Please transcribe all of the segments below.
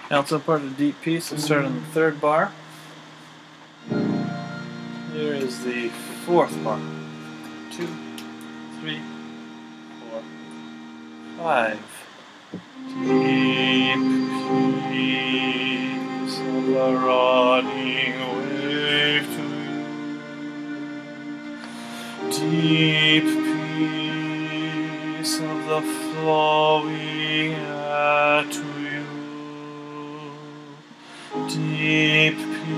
Also part of the deep piece. Let's start on the third bar. Here is the fourth bar. 2, 3, 4, 5. Deep peace of the running wave to you. Deep peace of the flowing air to you. Deep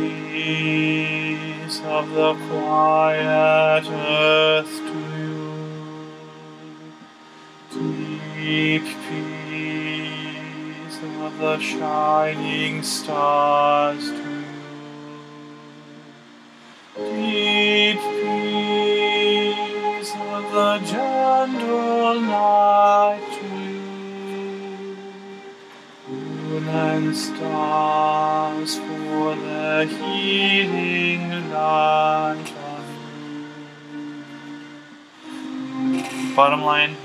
peace of the quiet earth to you. Deep peace of the shining stars to you. Deep peace of the gentle night to you. Moon and stars for their healing light on you. Bottom line.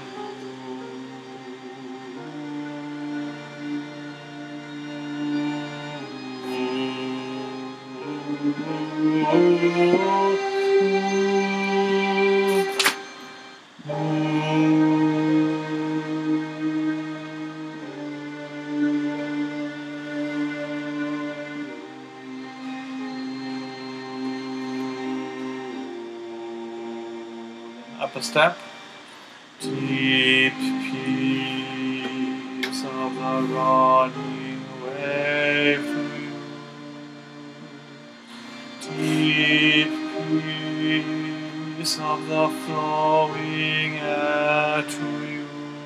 Up a step. Deep peace of the running wave to you. Deep peace of the flowing air to you.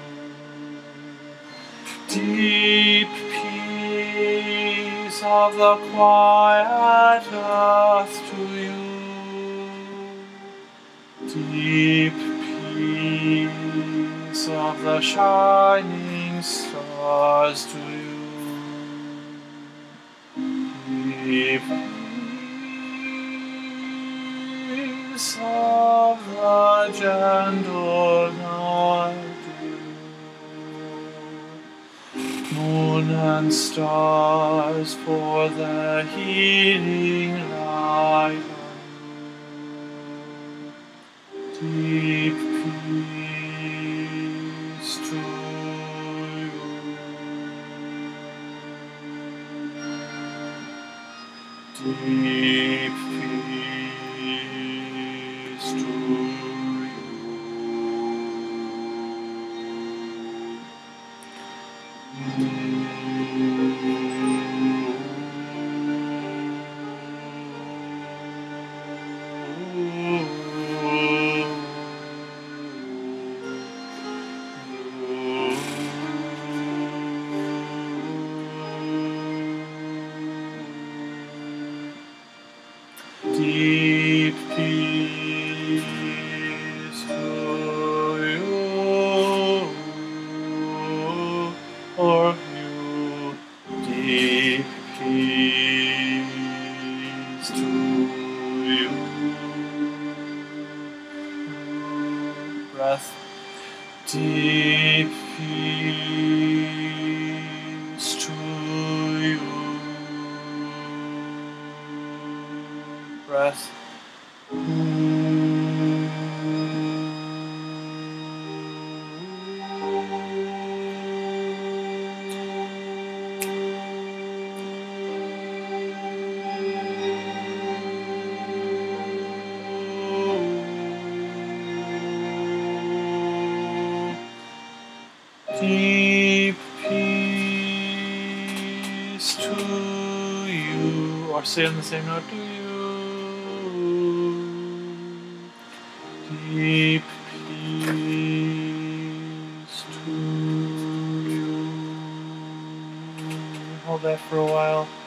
Deep peace of the quiet earth to you. Deep peace of the shining stars to you. Deep peace of the gentle night to you. Moon and stars for the healing light. Deep peace to you. Deep peace to you. Deep peace to you, or you. Deep peace to you. Breath. Deep peace to you. Breath. Deep peace to you, or say on the same note to you. Deep peace to you. Hold that for a while.